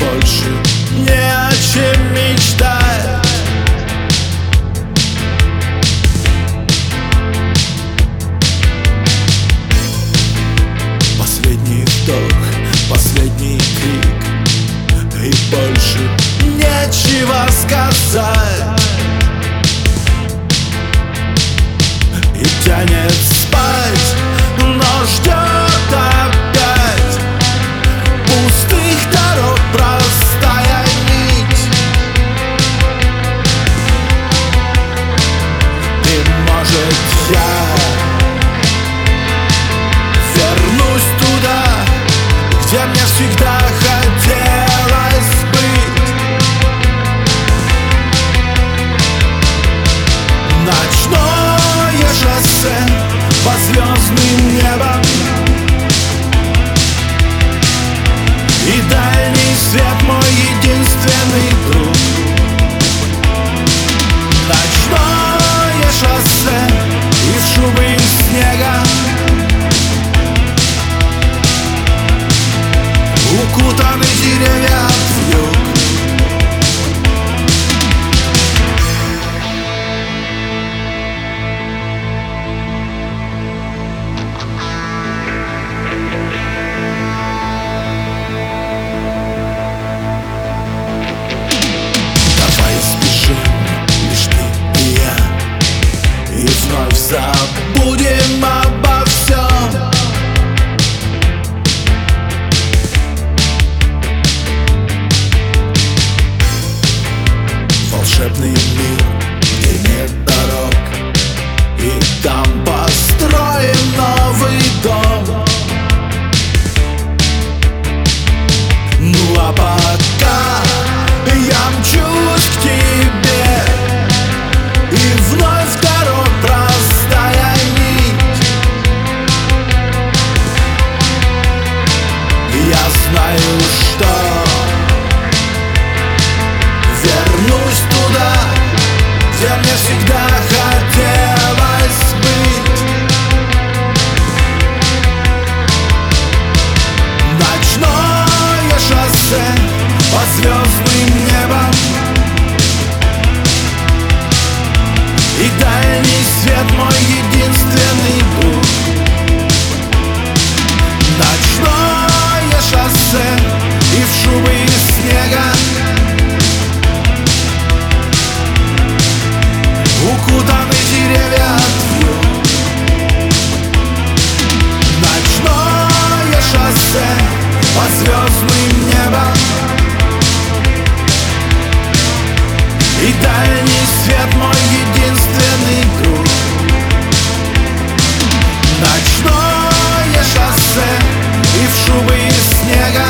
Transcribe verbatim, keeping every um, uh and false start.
больше не о чем мечтать. Последний вдох, последний крик, и больше нечего сказать. И тянет спать, но ждет опять пустых дорог простая нить. И может я вернусь туда, где мне всегда хотелось быть. Ночное шоссе по звездным небам, и дальний свет мой единственный друг. Ночное шоссе из шубы из снега, укутаны деревья в юг. И вновь забудем обо всем. Волшебный мир, где нет дорог, и там построим новый дом. Ну а пока я мчусь к тебе, и вновь дорог простая нить. Я знаю, что вернусь туда, где мне всегда хотелось быть. Ночное шоссе по звездным небам, и дальний свет мой единственный друг. Ночное шоссе и в шубы из снега, укутаны деревья в юг. Ночное шоссе по звездным небам, и дальний свет мой единственный друг. Ночное шоссе и в шубы из снега,